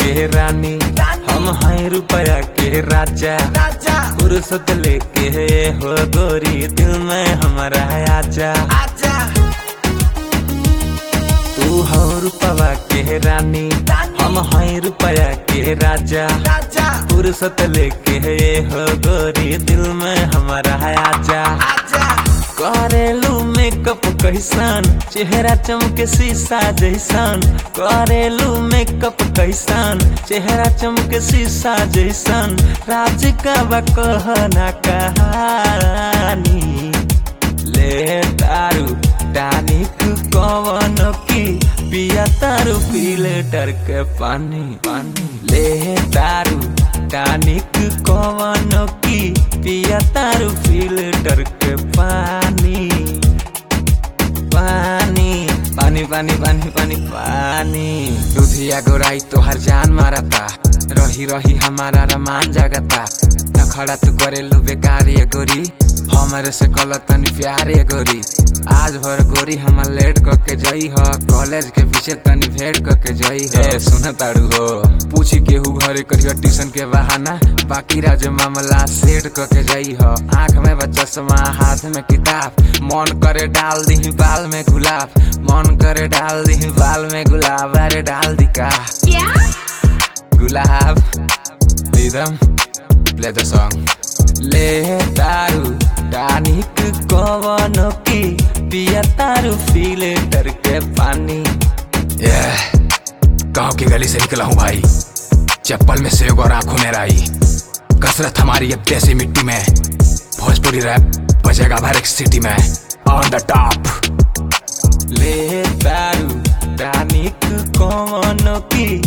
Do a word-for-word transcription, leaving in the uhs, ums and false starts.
के रानी, हम हैं रुपया के राजा। फुर्सत लेके हो गोरी दिल में हमारा आजा। तू हो रुपया के रानी, हम हैं रुपया के राजा। फुर्सत लेके हो गोरी दिल में हमारा आजा। करेलू मेकअप कैसन, चेहरा चमके शीशा जैसन। करेलू मेकअप कैसन, चेहरा चमके शीशा जैसन। राज का कहना कहानी, ले तारू टानिक कवन की, पिया तारू फिल्टर के पानी पानी। ले तारू टानिक कवन की, पिया तारू फिल्टर के पानी पानी पानी पानी पानी पानी पानी। दूधिया गोराई तोहर जान मारता, रही रही हमारा रमान जगता। नखड़ा तू करेलू बेकार ये गोरी, हमारे से कल तनी प्यार ये गोरी। आज भर गोरी हम लेट करके जाई हो, कॉलेज के पीछे तनी भेंट करके जाई हो। सुन ताड़ू हो, पूछी केहू घरे करियो ट्यूशन के बहाना, बाकी राज मामला सेट करके जाई हो। आँख में चश्मा हाथ में किताब, मन करे डाल दी बाल में गुलाब। मन करे डाल दी बाल में गुलाब, अरे डाल दी का गुलाब। Rhythm play the song. ले तारू टानिक कवन की, पिया तारू फिल्टर के पानी। yeah, गाँव की गली से निकला हूँ भाई, चप्पल में सेब और आंखों में राई। कसरत हमारी अब देसी मिट्टी में, भोजपुरी रैप बजेगा हर एक सिटी में। On the top. ले तारू टानिक कवन की,